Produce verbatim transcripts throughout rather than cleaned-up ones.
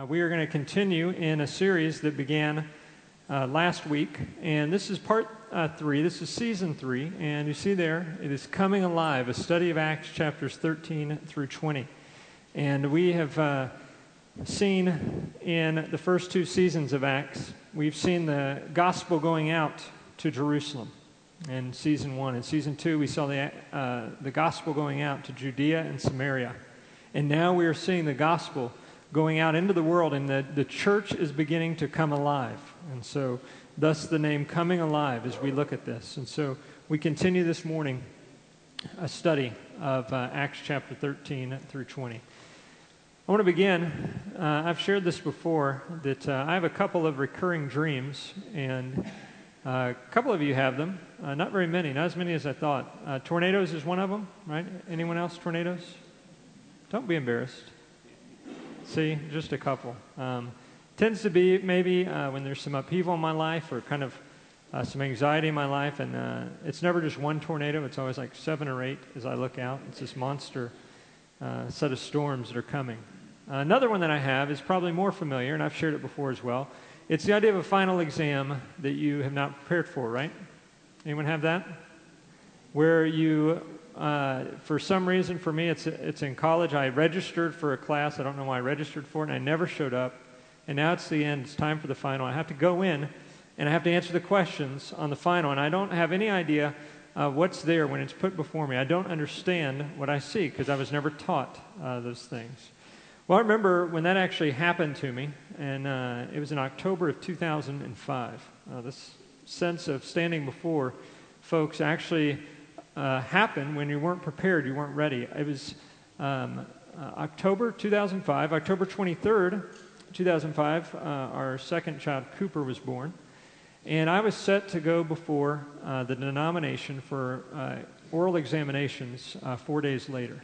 Uh, we are going to continue in a series that began uh, last week, and this is part uh, three. This is season three, and you see there, it is Coming Alive, a study of Acts chapters thirteen through twenty. And we have uh, seen in the first two seasons of Acts, we've seen the gospel going out to Jerusalem in season one. In season two, we saw the, uh, the gospel going out to Judea and Samaria. And now we are seeing the gospel going out into the world, and the, the church is beginning to come alive. And so, thus the name Coming Alive as we look at this. And so, we continue this morning a study of uh, Acts chapter thirteen through twenty. I want to begin, uh, I've shared this before, that uh, I have a couple of recurring dreams, and uh, a couple of you have them. Uh, not very many, not as many as I thought. Uh, tornadoes is one of them, right? Anyone else, tornadoes? Don't be embarrassed. See, just a couple. Um, tends to be maybe uh, when there's some upheaval in my life or kind of uh, some anxiety in my life, and uh, it's never just one tornado. It's always like seven or eight as I look out. It's this monster uh, set of storms that are coming. Uh, another one that I have is probably more familiar, and I've shared it before as well. It's the idea of a final exam that you have not prepared for, right? Anyone have that? Where you... Uh, for some reason, for me, it's it's in college. I registered for a class. I don't know why I registered for it, and I never showed up. And now it's the end. It's time for the final. I have to go in, and I have to answer the questions on the final, and I don't have any idea uh, what's there when it's put before me. I don't understand what I see because I was never taught uh, those things. Well, I remember when that actually happened to me, and uh, it was in October of two thousand five. Uh, this sense of standing before folks actually Uh, happened when you weren't prepared, you weren't ready. It was um, uh, October two thousand five, October twenty-third, two thousand five, uh, our second child, Cooper, was born. And I was set to go before uh, the denomination for uh, oral examinations uh, four days later.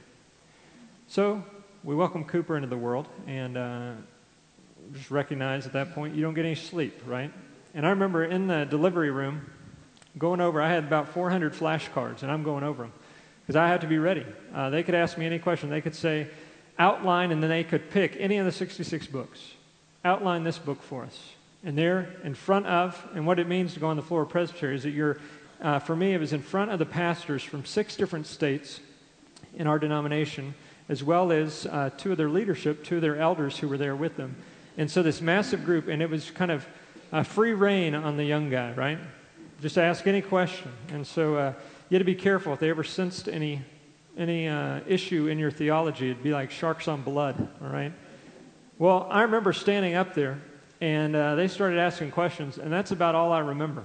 So we welcome Cooper into the world, and uh, just recognize at that point you don't get any sleep, right? And I remember in the delivery room, going over, I had about four hundred flashcards, and I'm going over them because I had to be ready. Uh, they could ask me any question. They could say, outline, and then they could pick any of the sixty-six books. Outline this book for us. And there, in front of, and what it means to go on the floor of presbytery is that you're, uh, for me, it was in front of the pastors from six different states in our denomination, as well as uh, two of their leadership, two of their elders who were there with them. And so this massive group, and it was kind of uh, free reign on the young guy, right? Just ask any question. And so uh, you had to be careful. If they ever sensed any any uh, issue in your theology, it'd be like sharks on blood, all right? Well, I remember standing up there, and uh, they started asking questions, and that's about all I remember.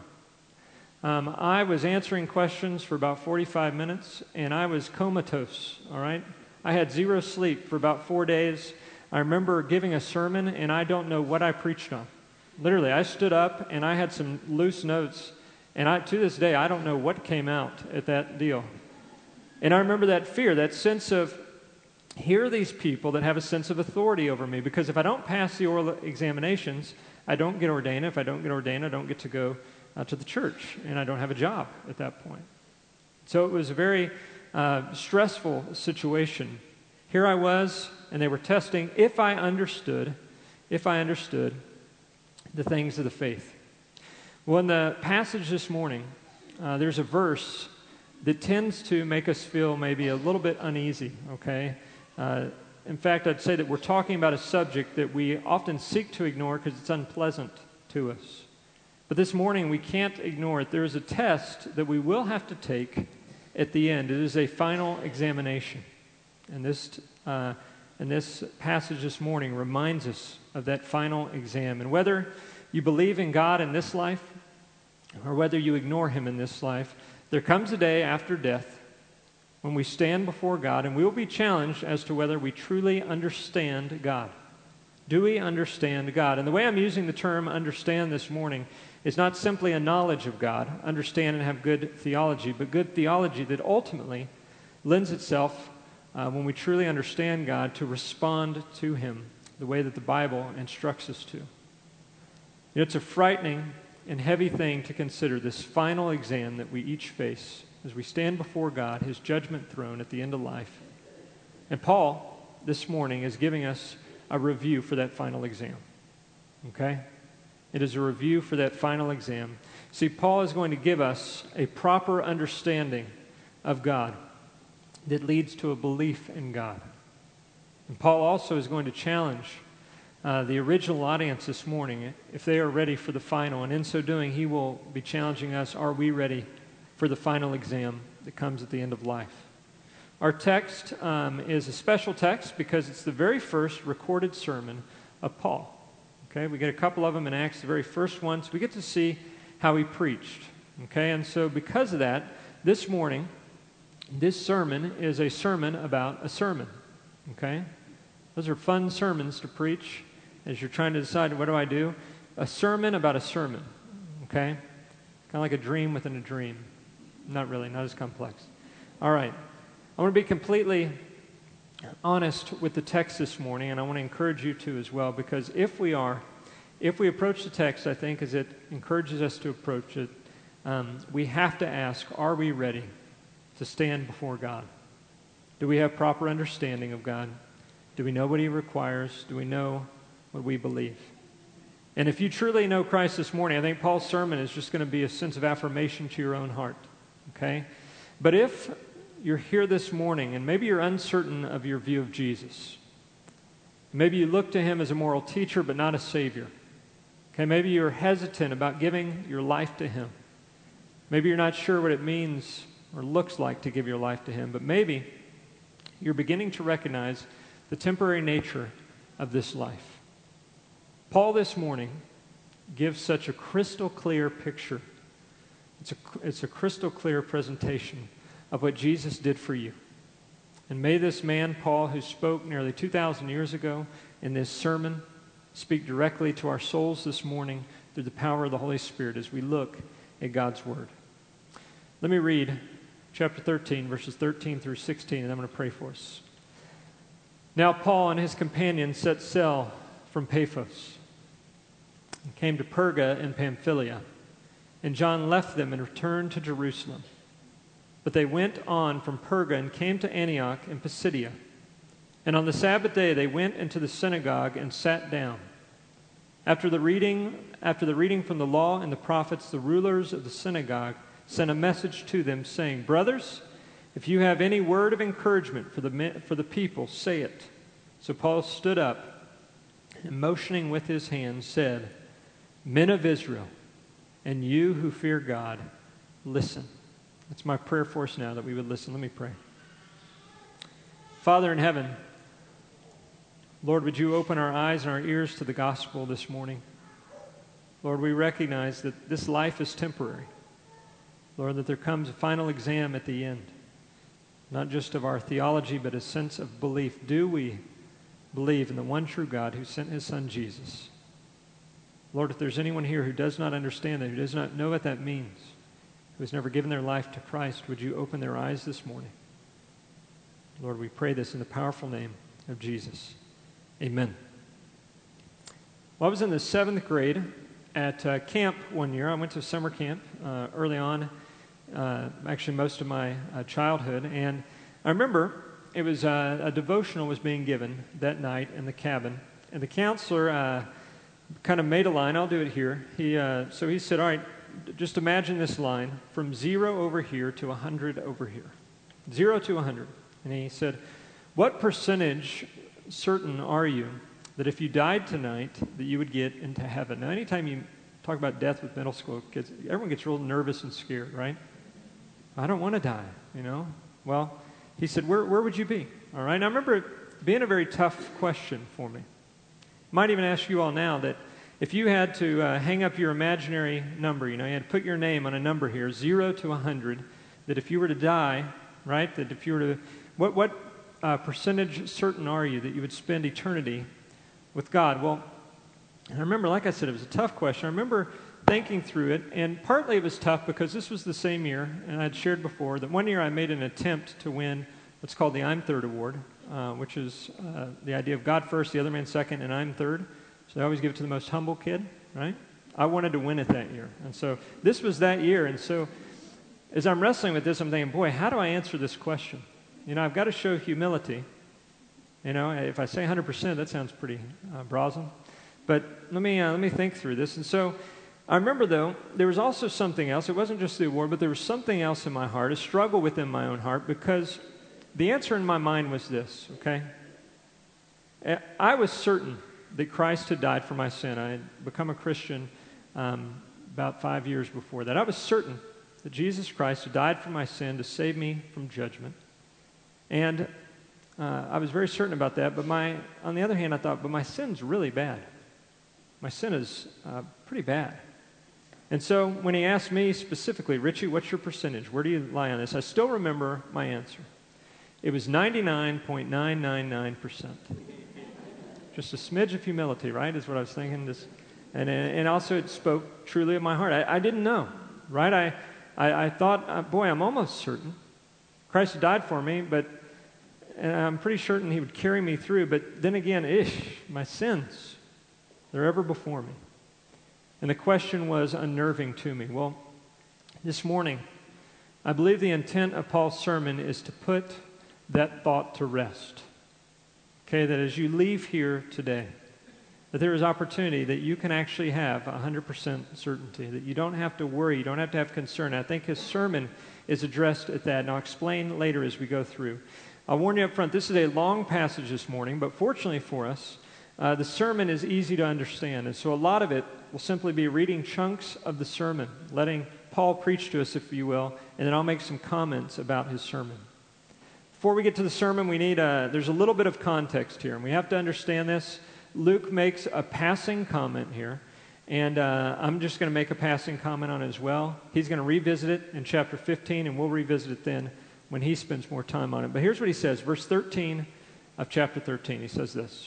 Um, I was answering questions for about forty-five minutes, and I was comatose, all right? I had zero sleep for about four days. I remember giving a sermon, and I don't know what I preached on. Literally, I stood up, and I had some loose notes. And I, to this day, I don't know what came out at that deal. And I remember that fear, that sense of, here are these people that have a sense of authority over me. Because if I don't pass the oral examinations, I don't get ordained. If I don't get ordained, I don't get to go uh, to the church. And I don't have a job at that point. So it was a very uh, stressful situation. Here I was, and they were testing if I understood, if I understood the things of the faith. Well, in the passage this morning, uh, there's a verse that tends to make us feel maybe a little bit uneasy, okay? Uh, in fact, I'd say that we're talking about a subject that we often seek to ignore because it's unpleasant to us. But this morning, we can't ignore it. There is a test that we will have to take at the end. It is a final examination. And this, uh, and this passage this morning reminds us of that final exam. And whether you believe in God in this life, or whether you ignore Him in this life, there comes a day after death when we stand before God, and we will be challenged as to whether we truly understand God. Do we understand God? And the way I'm using the term understand this morning is not simply a knowledge of God, understand and have good theology, but good theology that ultimately lends itself, uh, when we truly understand God, to respond to Him the way that the Bible instructs us to. You know, it's a frightening and heavy thing to consider, this final exam that we each face as we stand before God, His judgment throne at the end of life. And Paul, this morning, is giving us a review for that final exam. Okay? It is a review for that final exam. See, Paul is going to give us a proper understanding of God that leads to a belief in God. And Paul also is going to challenge uh, the original audience this morning if they are ready for the final. And in so doing, he will be challenging us, are we ready for the final exam that comes at the end of life? Our text um, is a special text because it's the very first recorded sermon of Paul. Okay, we get a couple of them in Acts, the very first ones. We get to see how he preached. Okay, and so because of that, this morning, this sermon is a sermon about a sermon. Okay, those are fun sermons to preach as you're trying to decide, what do I do? A sermon about a sermon. Okay, kind of like a dream within a dream. Not really, not as complex. All right, I want to be completely honest with the text this morning, and I want to encourage you to as well, because if we are, if we approach the text, I think, as it encourages us to approach it, um, we have to ask, are we ready to stand before God? Do we have proper understanding of God? Do we know what he requires? Do we know what we believe? And if you truly know Christ this morning, I think Paul's sermon is just going to be a sense of affirmation to your own heart. Okay? But if you're here this morning and maybe you're uncertain of your view of Jesus, maybe you look to him as a moral teacher but not a savior. Okay, maybe you're hesitant about giving your life to him. Maybe you're not sure what it means or looks like to give your life to him, but maybe you're beginning to recognize the temporary nature of this life. Paul this morning gives such a crystal clear picture. It's a, it's a crystal clear presentation of what Jesus did for you. And may this man, Paul, who spoke nearly two thousand years ago in this sermon, speak directly to our souls this morning through the power of the Holy Spirit as we look at God's Word. Let me read chapter thirteen, verses thirteen through sixteen, and I'm going to pray for us. Now Paul and his companions set sail from Paphos and came to Perga in Pamphylia, and John left them and returned to Jerusalem. But they went on from Perga and came to Antioch in Pisidia. And on the Sabbath day they went into the synagogue and sat down. After the reading, after the reading from the law and the prophets, the rulers of the synagogue sent a message to them, saying, "Brothers, if you have any word of encouragement for the for the people, say it." So Paul stood up and, motioning with his hand, said, "Men of Israel, and you who fear God, listen." It's my prayer for us now that we would listen. Let me pray. Father in heaven, Lord, would you open our eyes and our ears to the gospel this morning? Lord, we recognize that this life is temporary. Lord, that there comes a final exam at the end, not just of our theology, but a sense of belief. Do we believe in the one true God who sent his Son Jesus? Lord, if there's anyone here who does not understand that, who does not know what that means, who has never given their life to Christ, would you open their eyes this morning? Lord, we pray this in the powerful name of Jesus. Amen. Well, I was in the seventh grade at uh, camp one year. I went to summer camp uh, early on, uh, actually most of my uh, childhood, and I remember it was uh, a devotional was being given that night in the cabin, and the counselor uh, kind of made a line. I'll do it here. He uh, so he said, "All right, just imagine this line from zero over here to a hundred over here, zero to a hundred." And he said, "What percentage certain are you that if you died tonight that you would get into heaven?" Now, anytime you talk about death with middle school kids, everyone gets real nervous and scared, right? I don't want to die, you know. Well, he said, where, where would you be? All right. Now, I remember it being a very tough question for me. Might even ask you all now that if you had to uh, hang up your imaginary number, you know, you had to put your name on a number here, zero to a hundred, that if you were to die, right, that if you were to, what, what uh, percentage certain are you that you would spend eternity with God? Well, I remember, like I said, it was a tough question. I remember thinking through it, and partly it was tough because this was the same year, and I'd shared before, that one year I made an attempt to win what's called the I'm Third Award, uh, which is uh, the idea of God first, the other man second, and I'm third. So they always give it to the most humble kid, right? I wanted to win it that year. And so this was that year. And so as I'm wrestling with this, I'm thinking, boy, how do I answer this question? You know, I've got to show humility, You know, if I say one hundred percent, that sounds pretty uh, brazen. But let me uh, let me think through this. And so I remember, though, there was also something else. It wasn't just the award, but there was something else in my heart, a struggle within my own heart, because the answer in my mind was this, okay? I was certain that Christ had died for my sin. I had become a Christian um, about five years before that. I was certain that Jesus Christ had died for my sin to save me from judgment. And uh, I was very certain about that. But my, on the other hand, I thought, but my sin's really bad. My sin is uh, pretty bad. And so when he asked me specifically, Richie, what's your percentage? Where do you lie on this? I still remember my answer. It was ninety-nine point nine nine nine percent. Just a smidge of humility, right, is what I was thinking. Just, and, and also it spoke truly of my heart. I, I didn't know, right? I, I, I thought, uh, boy, I'm almost certain. Christ died for me, but and I'm pretty certain he would carry me through. But then again, ish, my sins, they're ever before me. And the question was unnerving to me. Well, this morning, I believe the intent of Paul's sermon is to put that thought to rest. Okay, that as you leave here today, that there is opportunity that you can actually have one hundred percent certainty, that you don't have to worry, you don't have to have concern. I think his sermon is addressed at that, and I'll explain later as we go through. I'll warn you up front, this is a long passage this morning, but fortunately for us, uh, the sermon is easy to understand, and so a lot of it will simply be reading chunks of the sermon, letting Paul preach to us, if you will, and then I'll make some comments about his sermon. Before we get to the sermon, we need a, there's a little bit of context here, and we have to understand this. Luke makes a passing comment here, and uh, I'm just going to make a passing comment on it as well. He's going to revisit it in chapter fifteen, and we'll revisit it then when he spends more time on it. But here's what he says, verse thirteen of chapter thirteen. He says this.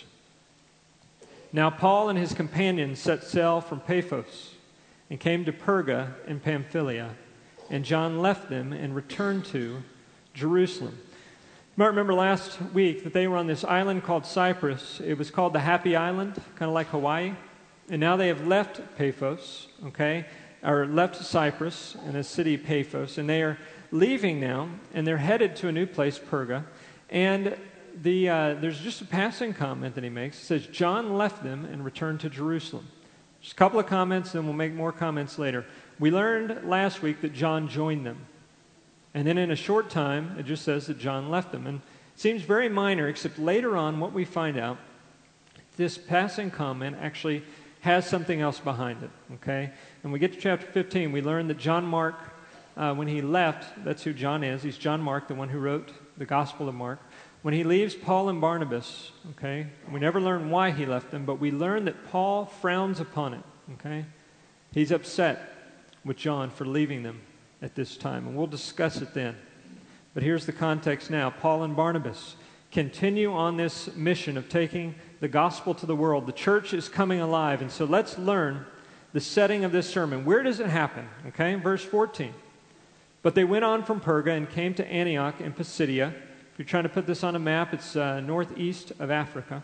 Now Paul and his companions set sail from Paphos and came to Perga in Pamphylia, and John left them and returned to Jerusalem. You might remember last week that they were on this island called Cyprus. It was called the Happy Island, kind of like Hawaii. And now they have left Paphos, okay, or left Cyprus in the city of Paphos, and they are leaving now, and they're headed to a new place, Perga. And the uh, there's just a passing comment that he makes. It says, John left them and returned to Jerusalem. Just a couple of comments, then we'll make more comments later. We learned last week that John joined them. And then in a short time, it just says that John left them. And it seems very minor, except later on what we find out, this passing comment actually has something else behind it, okay? And we get to chapter fifteen, we learn that John Mark, uh, when he left, that's who John is. He's John Mark, the one who wrote the Gospel of Mark. When he leaves Paul and Barnabas, okay, we never learn why he left them, but we learn that Paul frowns upon it, okay? He's upset with John for leaving them at this time, and we'll discuss it then. But here's the context now. Paul and Barnabas continue on this mission of taking the gospel to the world. The church is coming alive, and so let's learn the setting of this sermon. Where does it happen? Okay, verse fourteen. But they went on from Perga and came to Antioch in Pisidia. If you're trying to put this on a map, it's uh, northeast of Africa.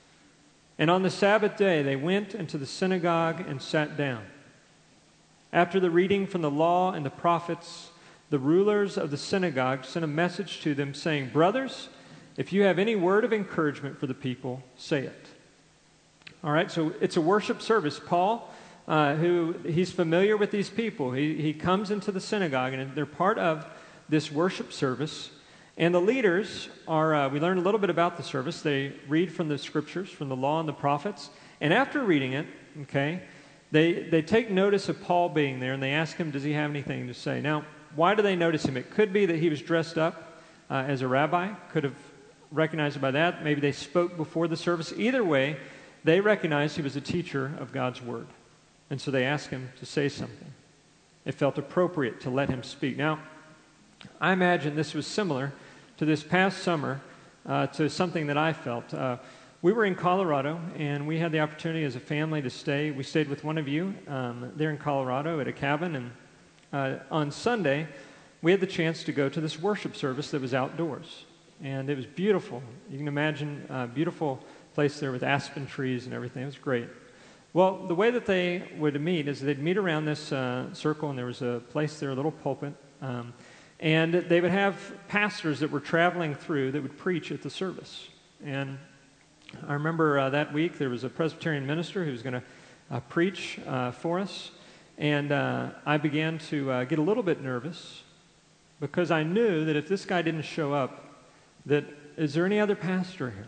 And on the Sabbath day, they went into the synagogue and sat down. After the reading from the law and the prophets, the rulers of the synagogue sent a message to them saying, Brothers, if you have any word of encouragement for the people, say it. All right, so it's a worship service. Paul, uh, who he's familiar with these people, he, he comes into the synagogue, and they're part of this worship service. And the leaders are, uh, we learn a little bit about the service. They read from the scriptures, from the law and the prophets. And after reading it, okay, They they take notice of Paul being there, and they ask him, does he have anything to say? Now, why do they notice him? It could be that he was dressed up uh, as a rabbi, could have recognized it by that. Maybe they spoke before the service. Either way, they recognized he was a teacher of God's word. And so they asked him to say something. It felt appropriate to let him speak. Now, I imagine this was similar to this past summer, uh, to something that I felt. Uh, We were in Colorado, and we had the opportunity as a family to stay. We stayed with one of you um, there in Colorado at a cabin, and uh, on Sunday, we had the chance to go to this worship service that was outdoors, and it was beautiful. You can imagine a beautiful place there with aspen trees and everything. It was great. Well, the way that they would meet is they'd meet around this uh, circle, and there was a place there, a little pulpit, um, and they would have pastors that were traveling through that would preach at the service. And I remember uh, that week there was a Presbyterian minister who was going to uh, preach uh, for us. And uh, I began to uh, get a little bit nervous because I knew that if this guy didn't show up, that, is there any other pastor here?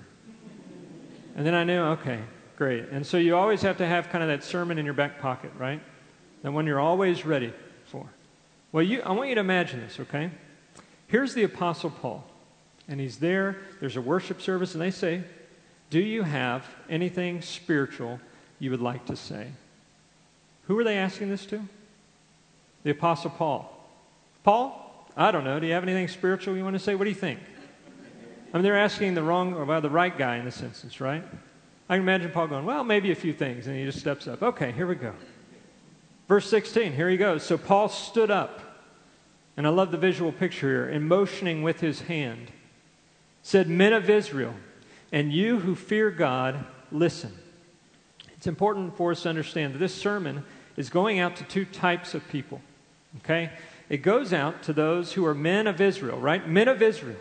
And then I knew, okay, great. And so you always have to have kind of that sermon in your back pocket, right? That one you're always ready for. Well, you, I want you to imagine this, okay? Here's the Apostle Paul, and he's there. There's a worship service, and they say, do you have anything spiritual you would like to say? Who are they asking this to? The Apostle Paul. Paul, I don't know. Do you have anything spiritual you want to say? What do you think? I mean, they're asking the wrong, or well, the right guy in this instance, right? I can imagine Paul going, well, maybe a few things, and he just steps up. Okay, here we go. Verse sixteen, here he goes. So Paul stood up, and I love the visual picture here, and motioning with his hand, said, men of Israel, and you who fear God, listen. It's important for us to understand that this sermon is going out to two types of people, okay? It goes out to those who are men of Israel, right? Men of Israel.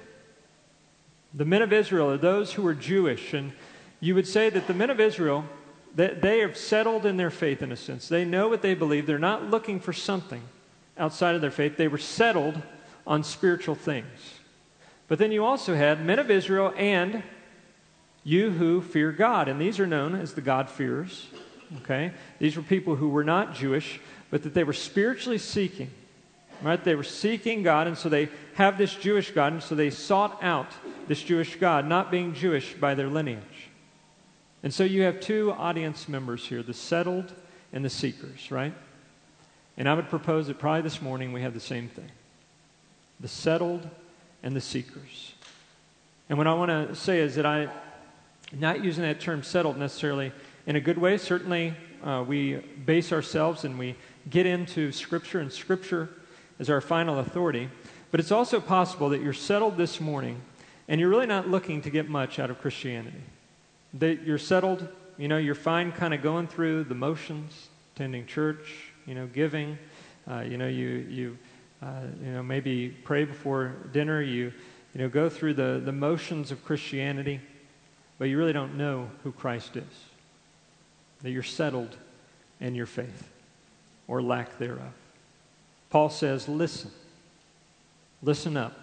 The men of Israel are those who are Jewish, and you would say that the men of Israel, that they have settled in their faith in a sense. They know what they believe. They're not looking for something outside of their faith. They were settled on spiritual things. But then you also had men of Israel and you who fear God, and these are known as the God-fearers, okay? These were people who were not Jewish, but that they were spiritually seeking, right? They were seeking God, and so they have this Jewish God, and so they sought out this Jewish God, not being Jewish by their lineage. And so you have two audience members here, the settled and the seekers, right? And I would propose that probably this morning we have the same thing. The settled and the seekers. And what I want to say is that I... not using that term settled necessarily in a good way. Certainly, uh, we base ourselves and we get into Scripture, and Scripture is our final authority. But it's also possible that you're settled this morning and you're really not looking to get much out of Christianity. That you're settled, you know, you're fine kind of going through the motions, attending church, you know, giving. Uh, you know, you, you, uh, you know, maybe pray before dinner. You, you know, go through the, the motions of Christianity. But you really don't know who Christ is. That you're settled in your faith, or lack thereof. Paul says, listen. Listen up.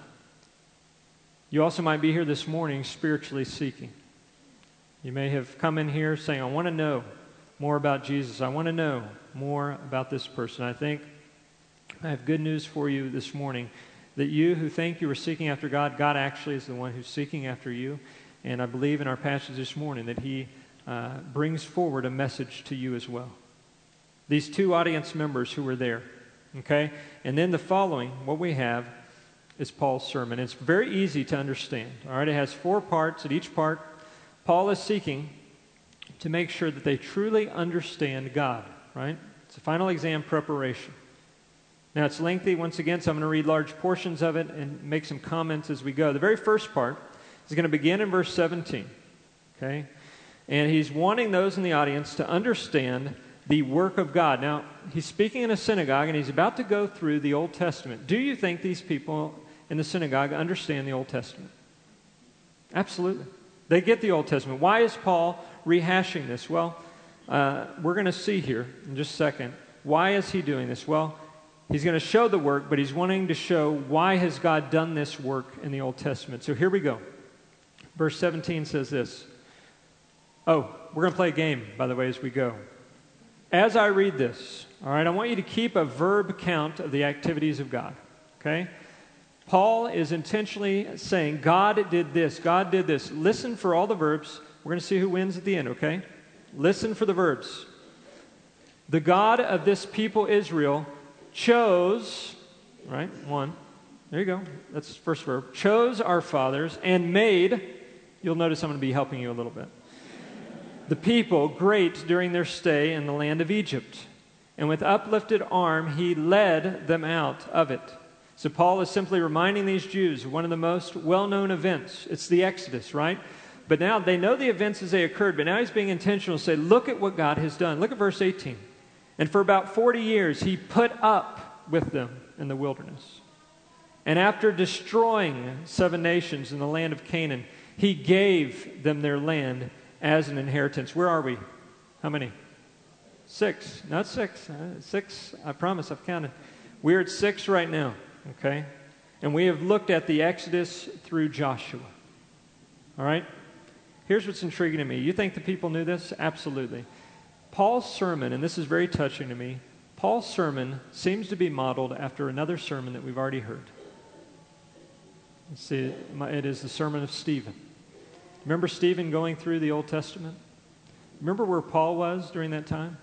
You also might be here this morning spiritually seeking. You may have come in here saying, I want to know more about Jesus. I want to know more about this person. I think I have good news for you this morning, that you who think you are seeking after God, God actually is the one who's seeking after you. And I believe in our passage this morning that he uh, brings forward a message to you as well. These two audience members who were there, okay? And then the following, what we have is Paul's sermon. It's very easy to understand, all right? It has four parts. At each part, Paul is seeking to make sure that they truly understand God, right? It's a final exam preparation. Now, it's lengthy, once again, so I'm going to read large portions of it and make some comments as we go. The very first part is going to begin in verse seventeen, okay? And he's wanting those in the audience to understand the work of God. Now, he's speaking in a synagogue, and he's about to go through the Old Testament. Do you think these people in the synagogue understand the Old Testament? Absolutely. They get the Old Testament. Why is Paul rehashing this? Well, uh, we're going to see here in just a second. Why is he doing this? Well, he's going to show the work, but he's wanting to show why has God done this work in the Old Testament. So here we go. Verse seventeen says this. Oh, we're going to play a game, by the way, as we go. As I read this, all right, I want you to keep a verb count of the activities of God, okay? Paul is intentionally saying, God did this, God did this. Listen for all the verbs. We're going to see who wins at the end, okay? Listen for the verbs. The God of this people, Israel, chose, right, one. There you go. That's the first verb. Chose our fathers and made, you'll notice I'm going to be helping you a little bit, the people great during their stay in the land of Egypt. And with uplifted arm, he led them out of it. So Paul is simply reminding these Jews of one of the most well-known events. It's the Exodus, right? But now they know the events as they occurred, but now he's being intentional to say, look at what God has done. Look at verse eighteen. And for about forty years, he put up with them in the wilderness. And after destroying seven nations in the land of Canaan, He gave them their land as an inheritance. Where are we? How many? Six. Not six. Uh, six, I promise, I've counted. We're at six right now, okay? And we have looked at the Exodus through Joshua. All right? Here's what's intriguing to me. You think the people knew this? Absolutely. Paul's sermon, and this is very touching to me, Paul's sermon seems to be modeled after another sermon that we've already heard. See, it is the sermon of Stephen. Remember Stephen going through the Old Testament? Remember where Paul was during that time?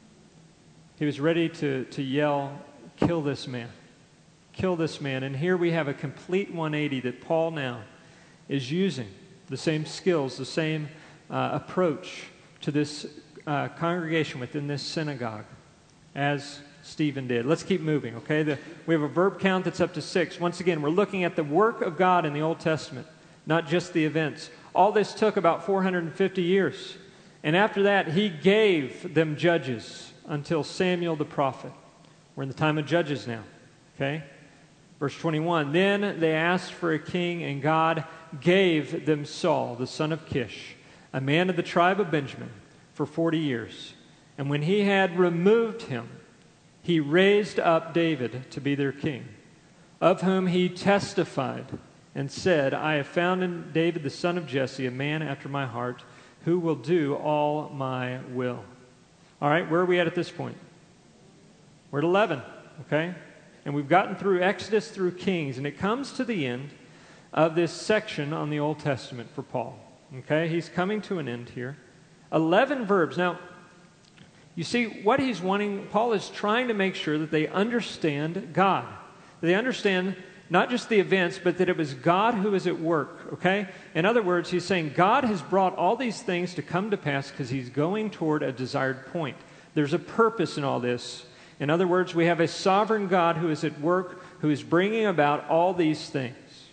He was ready to, to yell, kill this man. Kill this man. And here we have a complete one eighty that Paul now is using. The same skills, the same uh, approach to this uh, congregation within this synagogue as Stephen did. Let's keep moving, okay? The, we have a verb count that's up to six. Once again, we're looking at the work of God in the Old Testament, not just the events. All this took about four hundred fifty years. And after that, he gave them judges until Samuel the prophet. We're in the time of Judges now, okay? Verse twenty-one, then they asked for a king, and God gave them Saul, the son of Kish, a man of the tribe of Benjamin, for forty years. And when he had removed him, he raised up David to be their king, of whom he testified and said, I have found in David the son of Jesse a man after my heart, who will do all my will. All right, where are we at at this point? We're at eleven, okay? And we've gotten through Exodus through Kings, and it comes to the end of this section on the Old Testament for Paul. Okay, he's coming to an end here. Eleven verbs. Now, you see, what he's wanting, Paul is trying to make sure that they understand God. They understand not just the events, but that it was God who was at work, okay? In other words, he's saying God has brought all these things to come to pass because he's going toward a desired point. There's a purpose in all this. In other words, we have a sovereign God who is at work, who is bringing about all these things.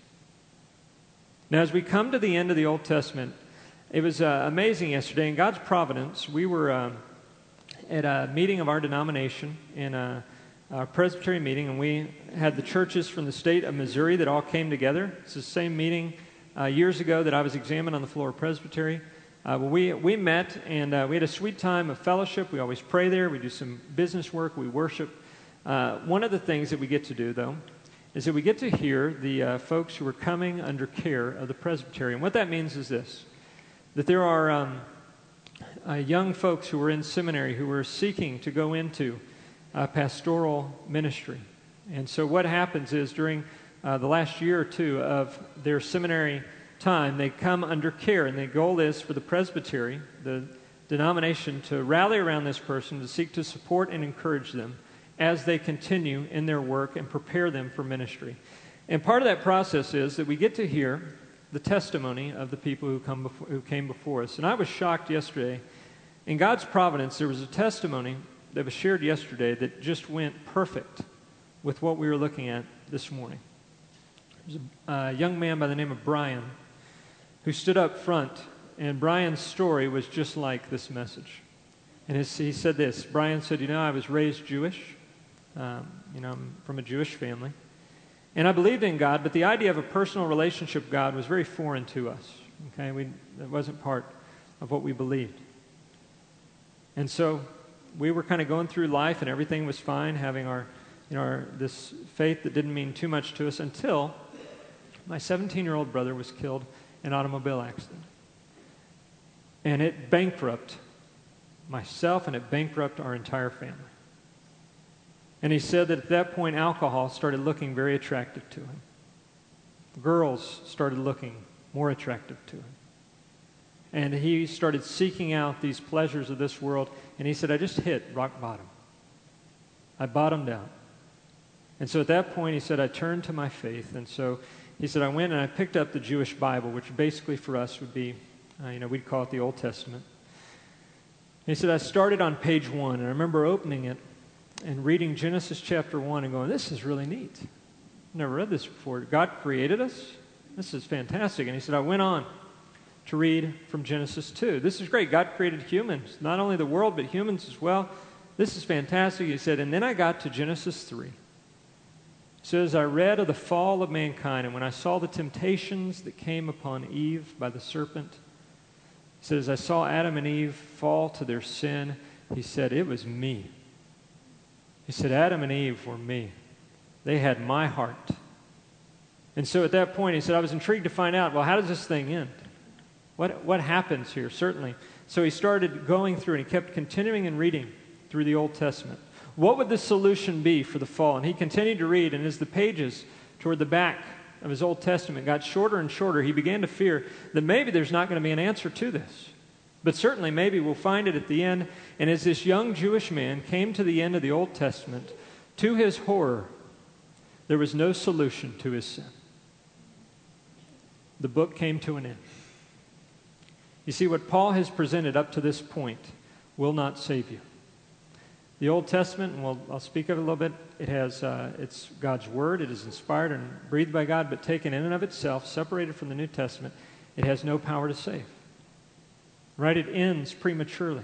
Now, as we come to the end of the Old Testament, it was uh, amazing yesterday. In God's providence, we were uh, at a meeting of our denomination in a, a Presbyterian meeting, and we had the churches from the state of Missouri that all came together. It's the same meeting uh, years ago that I was examined on the floor of Presbytery. Uh, well, we, we met, and uh, we had a sweet time of fellowship. We always pray there. We do some business work. We worship. Uh, one of the things that we get to do, though, is that we get to hear the uh, folks who are coming under care of the presbytery. And what that means is this, that there are um, uh, young folks who are in seminary who are seeking to go into uh, pastoral ministry. And so what happens is during uh, the last year or two of their seminary time, they come under care, and the goal is for the presbytery, the denomination, to rally around this person to seek to support and encourage them as they continue in their work and prepare them for ministry. And part of that process is that we get to hear the testimony of the people who come before, who came before us. And I was shocked yesterday. In God's providence, there was a testimony that was shared yesterday that just went perfect with what we were looking at this morning. There was a uh, young man by the name of Brian who stood up front, and Brian's story was just like this message. And his, he said this. Brian said, you know, I was raised Jewish. Um, you know, I'm from a Jewish family. And I believed in God, but the idea of a personal relationship with God was very foreign to us. Okay, we, it wasn't part of what we believed. And so we were kind of going through life, and everything was fine, having our, you know, our, this faith that didn't mean too much to us until my seventeen-year-old brother was killed in an automobile accident. And it bankrupted myself, and it bankrupted our entire family. And he said that at that point, alcohol started looking very attractive to him. Girls started looking more attractive to him. And he started seeking out these pleasures of this world. And he said, I just hit rock bottom. I bottomed out. And so at that point, he said, I turned to my faith. And so he said, I went and I picked up the Jewish Bible, which basically for us would be, uh, you know, we'd call it the Old Testament. And he said, I started on page one. And I remember opening it and reading Genesis chapter one and going, this is really neat. Never read this before. God created us? This is fantastic. And he said, I went on to read from Genesis two. This is great. God created humans, not only the world, but humans as well. This is fantastic. He said, and then I got to Genesis three. says, I read of the fall of mankind, and when I saw the temptations that came upon Eve by the serpent, he says, I saw Adam and Eve fall to their sin. He said, it was me. He said, Adam and Eve were me. They had my heart. And so at that point, he said, I was intrigued to find out, well, how does this thing end? What, what happens here, certainly? So he started going through, and he kept continuing and reading through the Old Testament. What would the solution be for the fall? And he continued to read, and as the pages toward the back of his Old Testament got shorter and shorter, he began to fear that maybe there's not going to be an answer to this. But certainly maybe we'll find it at the end. And as this young Jewish man came to the end of the Old Testament, to his horror, there was no solution to his sin. The book came to an end. You see, what Paul has presented up to this point will not save you. The Old Testament, and we'll, I'll speak of it a little bit, it has, uh, it's God's Word. It is inspired and breathed by God, but taken in and of itself, separated from the New Testament, it has no power to save. Right? It ends prematurely.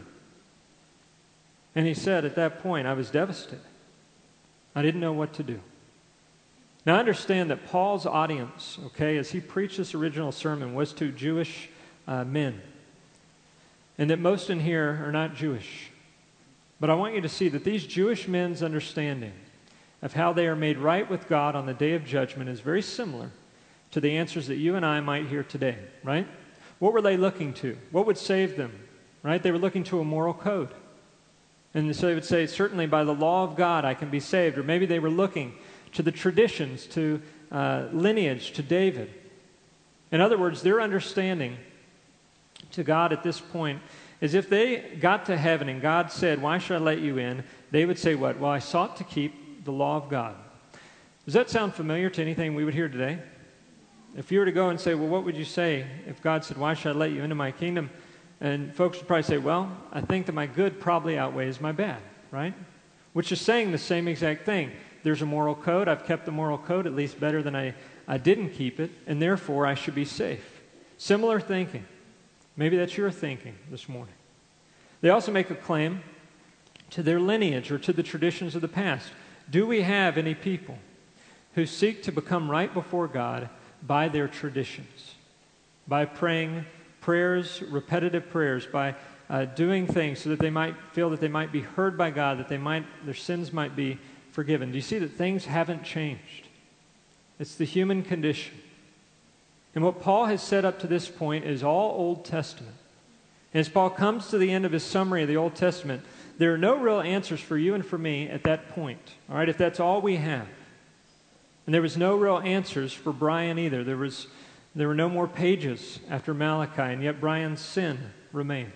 And he said at that point, I was devastated. I didn't know what to do. Now, understand that Paul's audience, okay, as he preached this original sermon, was to Jewish uh, men. And that most in here are not Jewish. But I want you to see that these Jewish men's understanding of how they are made right with God on the day of judgment is very similar to the answers that you and I might hear today, right? What were they looking to? What would save them, right? They were looking to a moral code. And so they would say, certainly by the law of God I can be saved. Or maybe they were looking to the traditions, to uh, lineage, to David. In other words, their understanding to God at this point is if they got to heaven and God said, why should I let you in? They would say what? Well, I sought to keep the law of God. Does that sound familiar to anything we would hear today? If you were to go and say, well, what would you say if God said, why should I let you into my kingdom? And folks would probably say, well, I think that my good probably outweighs my bad, right? Which is saying the same exact thing. There's a moral code. I've kept the moral code at least better than I, I didn't keep it, and therefore I should be safe. Similar thinking. Maybe that's your thinking this morning. They also make a claim to their lineage or to the traditions of the past. Do we have any people who seek to become right before God by their traditions? By praying prayers, repetitive prayers, by uh, doing things so that they might feel that they might be heard by God, that they might their sins might be forgiven. Do you see that things haven't changed? It's the human condition. And what Paul has said up to this point is all Old Testament. And as Paul comes to the end of his summary of the Old Testament, there are no real answers for you and for me at that point. All right, if that's all we have. And there was no real answers for Brian either. There was there were no more pages after Malachi, and yet Brian's sin remains.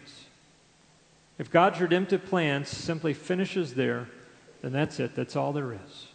If God's redemptive plan simply finishes there, then that's it. That's all there is.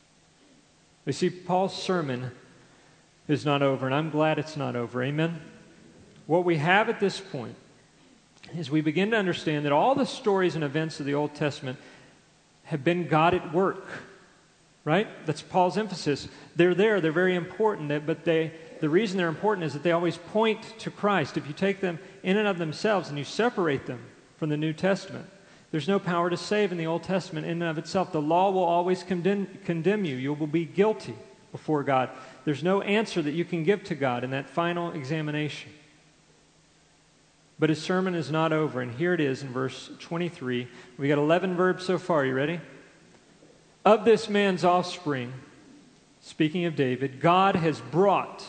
We see Paul's sermon is not over, and I'm glad it's not over. Amen? What we have at this point is we begin to understand that all the stories and events of the Old Testament have been God at work, right? That's Paul's emphasis. They're there, they're very important, but they, the reason they're important is that they always point to Christ. If you take them in and of themselves and you separate them from the New Testament, there's no power to save in the Old Testament in and of itself. The law will always condemn, condemn you. You will be guilty before God. There's no answer that you can give to God in that final examination. But his sermon is not over, and here it is in verse twenty-three. We got eleven verbs so far. You ready? Of this man's offspring, speaking of David, God has brought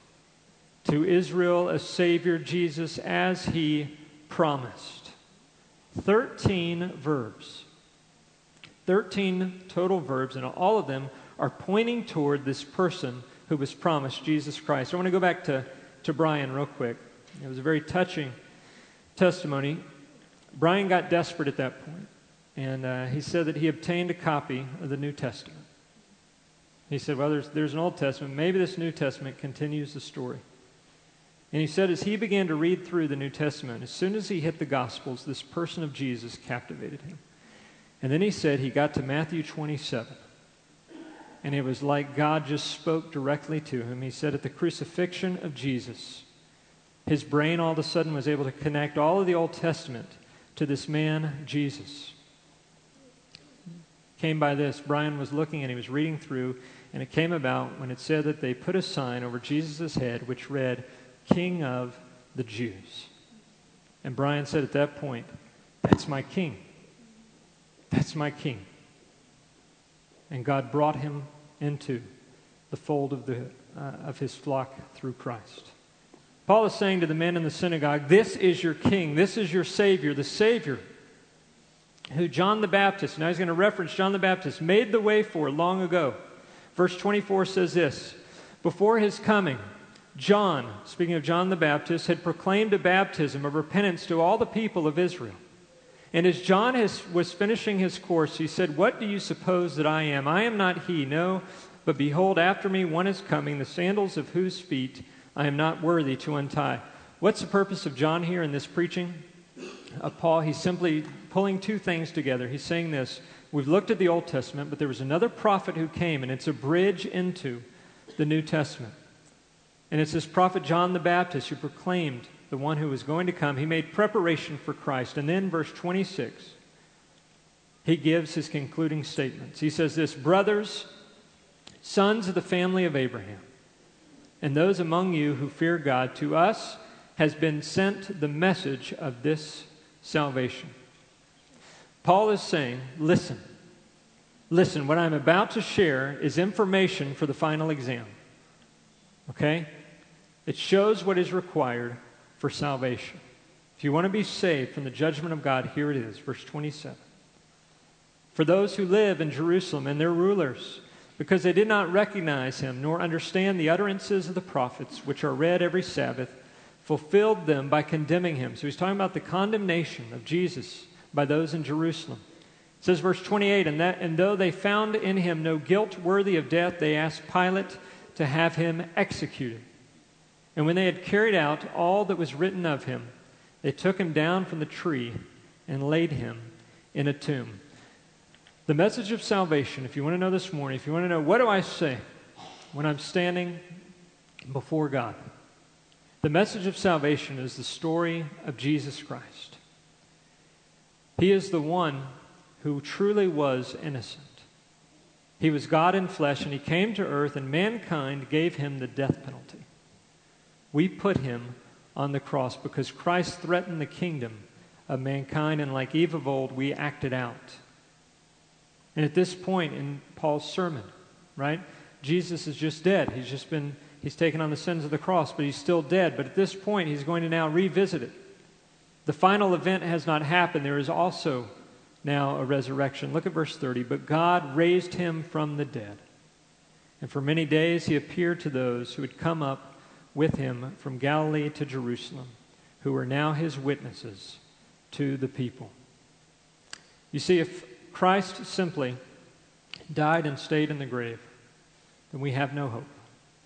to Israel a Savior, Jesus, as he promised. Thirteen verbs. Thirteen total verbs, and all of them are pointing toward this person who was promised, Jesus Christ. I want to go back to, to Brian real quick. It was a very touching testimony. Brian got desperate at that point, and uh, he said that he obtained a copy of the New Testament. He said, well, there's, there's an Old Testament. Maybe this New Testament continues the story. And he said as he began to read through the New Testament, as soon as he hit the Gospels, this person of Jesus captivated him. And then he said he got to Matthew twenty-seven. And it was like God just spoke directly to him. He said at the crucifixion of Jesus, his brain all of a sudden was able to connect all of the Old Testament to this man, Jesus. Came by this. Brian was looking and he was reading through, and it came about when it said that they put a sign over Jesus' head which read, King of the Jews. And Brian said at that point, that's my king. That's my king. And God brought him into the fold of, the, uh, of his flock through Christ. Paul is saying to the men in the synagogue, this is your king, this is your Savior, the Savior who John the Baptist, now he's going to reference John the Baptist, made the way for long ago. Verse twenty-four says this, before his coming, John, speaking of John the Baptist, had proclaimed a baptism of repentance to all the people of Israel. And as John has, was finishing his course, he said, what do you suppose that I am? I am not he, no, but behold, after me one is coming, the sandals of whose feet I am not worthy to untie. What's the purpose of John here in this preaching of Paul? He's simply pulling two things together. He's saying this, we've looked at the Old Testament, but there was another prophet who came, and it's a bridge into the New Testament. And it's this prophet John the Baptist who proclaimed the one who was going to come. He made preparation for Christ. And then verse twenty-six, he gives his concluding statements. He says this, brothers, sons of the family of Abraham, and those among you who fear God, to us has been sent the message of this salvation. Paul is saying, listen, listen, what I'm about to share is information for the final exam. Okay? It shows what is required for salvation. If you want to be saved from the judgment of God, here it is, verse twenty-seven. For those who live in Jerusalem and their rulers, because they did not recognize him, nor understand the utterances of the prophets, which are read every Sabbath, fulfilled them by condemning him. So he's talking about the condemnation of Jesus by those in Jerusalem. It says, verse twenty-eight, and, that, and though they found in him no guilt worthy of death, they asked Pilate to have him executed. And when they had carried out all that was written of him, they took him down from the tree and laid him in a tomb. The message of salvation, if you want to know this morning, if you want to know, what do I say when I'm standing before God? The message of salvation is the story of Jesus Christ. He is the one who truly was innocent. He was God in flesh, and he came to earth, and mankind gave him the death penalty. We put him on the cross because Christ threatened the kingdom of mankind, and like Eve of old, we acted out. And at this point in Paul's sermon, right, Jesus is just dead. He's just been, he's taken on the sins of the cross, but he's still dead. But at this point, he's going to now revisit it. The final event has not happened. There is also now a resurrection. Look at verse thirty. But God raised him from the dead. And for many days he appeared to those who had come up with him from Galilee to Jerusalem, who are now his witnesses to the people. You see, if Christ simply died and stayed in the grave, then we have no hope.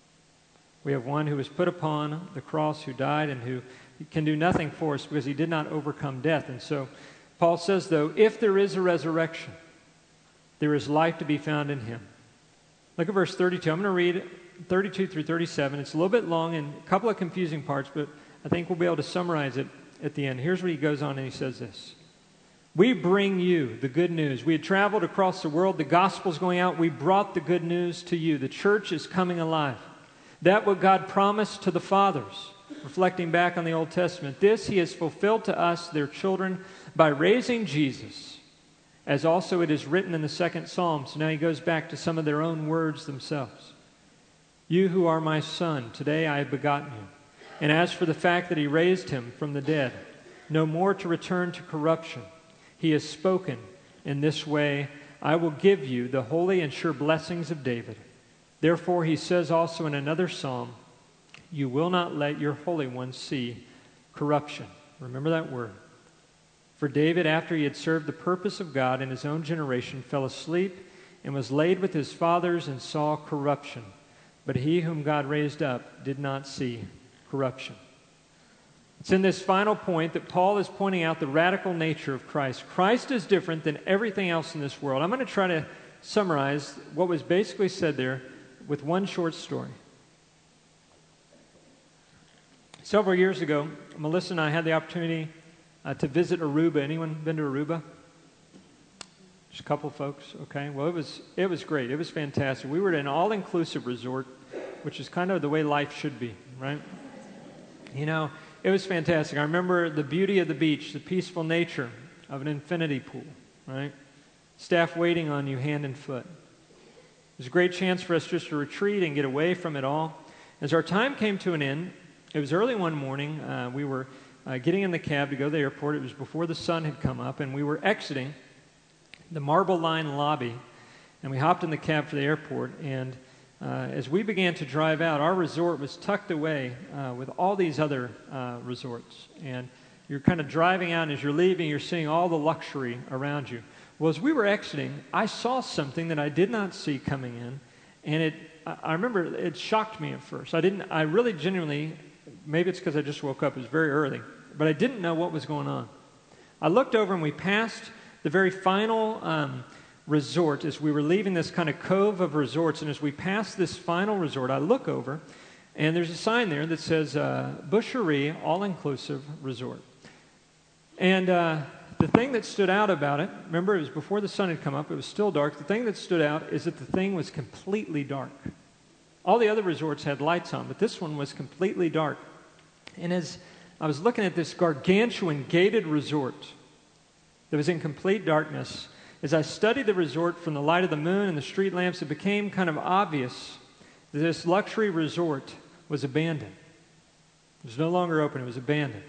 We have one who was put upon the cross, who died, and who can do nothing for us because he did not overcome death. And so Paul says, though, if there is a resurrection, there is life to be found in him. Look at verse thirty-two. I'm going to read thirty-two through thirty-seven. It's a little bit long and a couple of confusing parts, but I think we'll be able to summarize it at the end. Here's what he goes on, and he says this. We bring you the good news. We had traveled across the world. The gospel's going out. We brought the good news to you. The church is coming alive. That what God promised to the fathers, reflecting back on the Old Testament, this he has fulfilled to us, their children, by raising Jesus, as also it is written in the second Psalm. So now he goes back to some of their own words themselves. You who are my son, today I have begotten you. And as for the fact that he raised him from the dead, no more to return to corruption, he has spoken in this way, I will give you the holy and sure blessings of David. Therefore he says also in another psalm, you will not let your Holy One see corruption. Remember that word. For David, after he had served the purpose of God in his own generation, fell asleep and was laid with his fathers and saw corruption. But he whom God raised up did not see corruption. It's in this final point that Paul is pointing out the radical nature of Christ. Christ is different than everything else in this world. I'm going to try to summarize what was basically said there with one short story. Several years ago, Melissa and I had the opportunity uh, to visit Aruba. Anyone been to Aruba? Just a couple folks, okay? Well, it was it was great. It was fantastic. We were at an all-inclusive resort, which is kind of the way life should be, right? You know, it was fantastic. I remember the beauty of the beach, the peaceful nature of an infinity pool, right? Staff waiting on you hand and foot. It was a great chance for us just to retreat and get away from it all. As our time came to an end, it was early one morning. Uh, we were uh, getting in the cab to go to the airport. It was before the sun had come up, and we were exiting the Marble Line lobby, and we hopped in the cab for the airport. And uh, as we began to drive out, our resort was tucked away uh, with all these other uh, resorts. And you're kind of driving out, and as you're leaving, you're seeing all the luxury around you. Well, as we were exiting, I saw something that I did not see coming in, and it. I remember it shocked me at first. I didn't. I really genuinely, maybe it's because I just woke up. It was very early, but I didn't know what was going on. I looked over, and we passed the very final um, resort as we were leaving this kind of cove of resorts. And as we passed this final resort, I look over, and there's a sign there that says uh, Boucherie All-Inclusive Resort. And uh, the thing that stood out about it, remember it was before the sun had come up, it was still dark. The thing that stood out is that the thing was completely dark. All the other resorts had lights on, but this one was completely dark. And as I was looking at this gargantuan gated resort that was in complete darkness, as I studied the resort from the light of the moon and the street lamps, it became kind of obvious that this luxury resort was abandoned. It was no longer open, it was abandoned.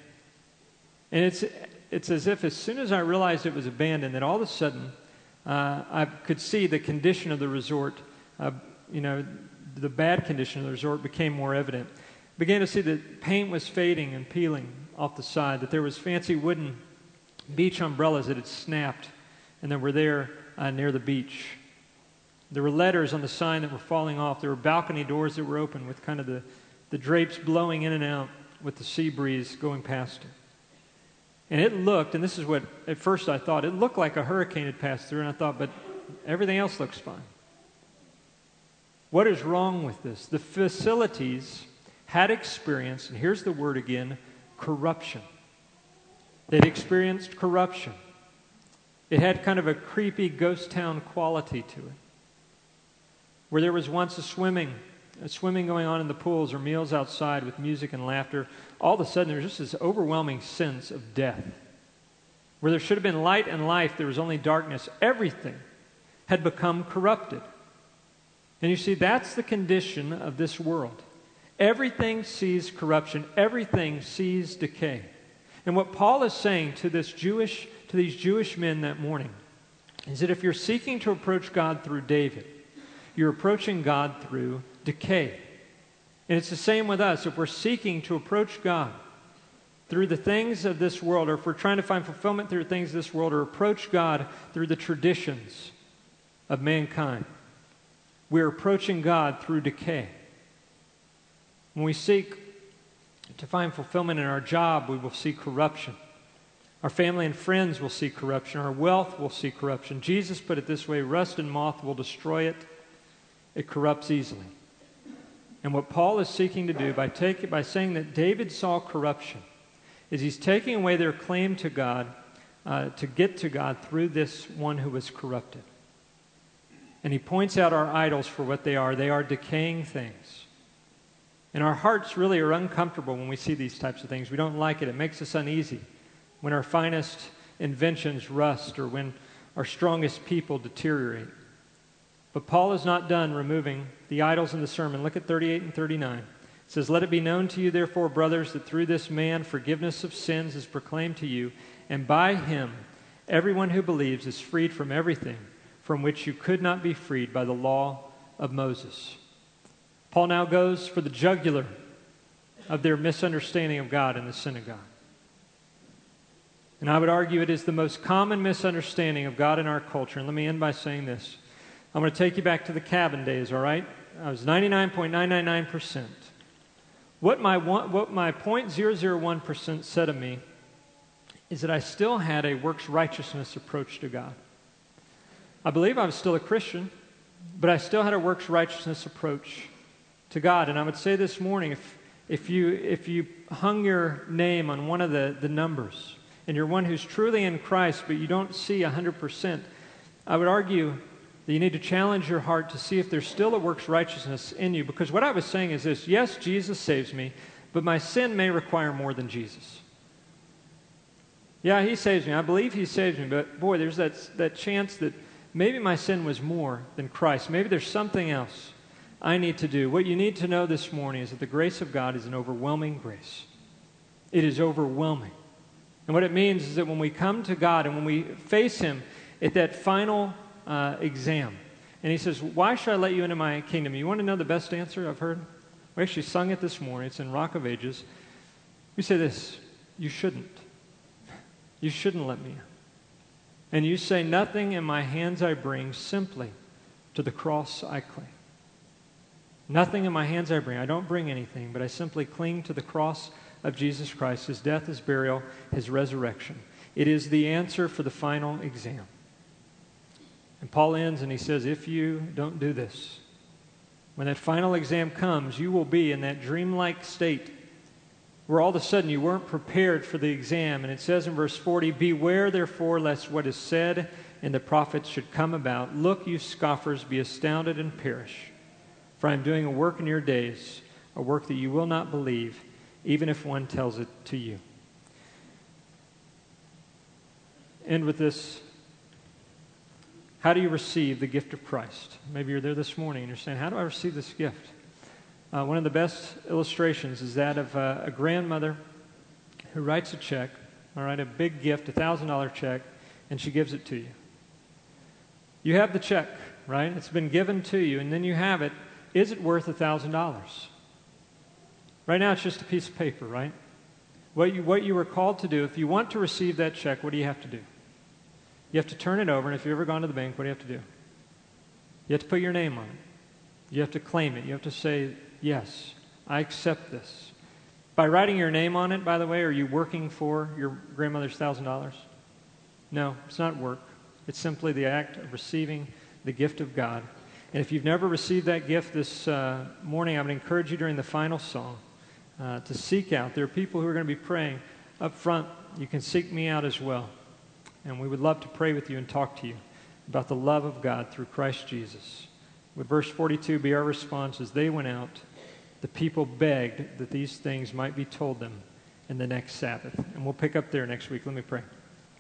And it's it's as if as soon as I realized it was abandoned, that all of a sudden uh, I could see the condition of the resort, uh, you know, the bad condition of the resort became more evident. I began to see that paint was fading and peeling off the side, that there was fancy wooden beach umbrellas that had snapped and that were there uh, near the beach. There were letters on the sign that were falling off. There were balcony doors that were open with kind of the, the drapes blowing in and out with the sea breeze going past it. And it looked, and this is what at first I thought, it looked like a hurricane had passed through, and I thought, but everything else looks fine. What is wrong with this? The facilities had experienced, and here's the word again, corruption. They'd experienced corruption. It had kind of a creepy ghost town quality to it. Where there was once a swimming, a swimming going on in the pools or meals outside with music and laughter, all of a sudden there's just this overwhelming sense of death. Where there should have been light and life, there was only darkness. Everything had become corrupted. And you see, that's the condition of this world. Everything sees corruption. Everything sees decay. And what Paul is saying to this Jewish, to these Jewish men that morning is that if you're seeking to approach God through David, you're approaching God through decay. And it's the same with us. If we're seeking to approach God through the things of this world, or if we're trying to find fulfillment through things of this world, or approach God through the traditions of mankind, we're approaching God through decay. When we seek to find fulfillment in our job, we will see corruption. Our family and friends will see corruption. Our wealth will see corruption. Jesus put it this way, rust and moth will destroy it. It corrupts easily. And what Paul is seeking to do by, take, by saying that David saw corruption is he's taking away their claim to God, uh, to get to God through this one who was corrupted. And he points out our idols for what they are. They are decaying things. And our hearts really are uncomfortable when we see these types of things. We don't like it. It makes us uneasy when our finest inventions rust or when our strongest people deteriorate. But Paul is not done removing the idols in the sermon. Look at thirty-eight and thirty-nine. It says, "Let it be known to you, therefore, brothers, that through this man forgiveness of sins is proclaimed to you, and by him everyone who believes is freed from everything from which you could not be freed by the law of Moses." Paul now goes for the jugular of their misunderstanding of God in the synagogue. And I would argue it is the most common misunderstanding of God in our culture. And let me end by saying this. I'm going to take you back to the cabin days, all right? I was ninety-nine point nine nine nine percent. What my one, what my zero point zero zero one percent said of me is that I still had a works righteousness approach to God. I believe I was still a Christian, but I still had a works righteousness approach to God. And I would say this morning, if if you if you hung your name on one of the, the numbers, and you're one who's truly in Christ, but you don't see one hundred percent, I would argue that you need to challenge your heart to see if there's still a works righteousness in you. Because what I was saying is this: yes, Jesus saves me, but my sin may require more than Jesus. Yeah, he saves me. I believe he saves me, but boy, there's that, that chance that maybe my sin was more than Christ. Maybe there's something else I need to do. What you need to know this morning is that the grace of God is an overwhelming grace. It is overwhelming. And what it means is that when we come to God and when we face him at that final uh, exam, and he says, why should I let you into my kingdom? You want to know the best answer I've heard? We actually sung it this morning. It's in Rock of Ages. We say this: you shouldn't. You shouldn't let me in. And you say, nothing in my hands I bring, simply to the cross I cling. Nothing in my hands I bring. I don't bring anything, but I simply cling to the cross of Jesus Christ, his death, his burial, his resurrection. It is the answer for the final exam. And Paul ends and he says, if you don't do this, when that final exam comes, you will be in that dreamlike state where all of a sudden you weren't prepared for the exam. And it says in verse forty, beware therefore lest what is said in the prophets should come about. Look, you scoffers, be astounded and perish. For I am doing a work in your days, a work that you will not believe, even if one tells it to you. End with this. How do you receive the gift of Christ? Maybe you're there this morning and you're saying, how do I receive this gift? Uh, one of the best illustrations is that of uh, a grandmother who writes a check, all right, a big gift, a one thousand dollars check, and she gives it to you. You have the check, right? It's been given to you, and then you have it. Is it worth one thousand dollars? Right now, it's just a piece of paper, right? What you, what you were called to do, if you want to receive that check, what do you have to do? You have to turn it over, and if you've ever gone to the bank, what do you have to do? You have to put your name on it. You have to claim it. You have to say, yes, I accept this. By writing your name on it, by the way, are you working for your grandmother's one thousand dollars? No, it's not work. It's simply the act of receiving the gift of God. And if you've never received that gift this uh, morning, I would encourage you during the final song uh, to seek out. There are people who are going to be praying up front. You can seek me out as well. And we would love to pray with you and talk to you about the love of God through Christ Jesus. Would verse forty-two be our response? As they went out, the people begged that these things might be told them in the next Sabbath. And we'll pick up there next week. Let me pray.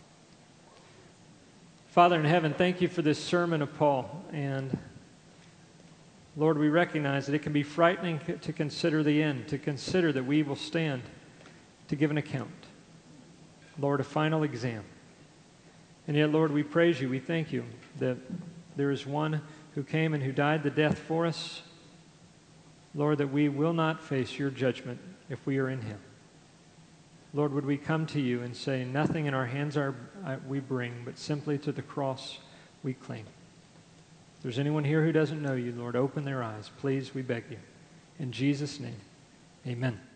Father in heaven, thank you for this sermon of Paul. And Lord, we recognize that it can be frightening to consider the end, to consider that we will stand to give an account. Lord, a final exam. And yet, Lord, we praise you. We thank you that there is one who came and who died the death for us. Lord, that we will not face your judgment if we are in him. Lord, would we come to you and say, nothing in our hands are, uh, we bring, but simply to the cross we cling. If there's anyone here who doesn't know you, Lord, open their eyes. Please, we beg you. In Jesus' name, amen.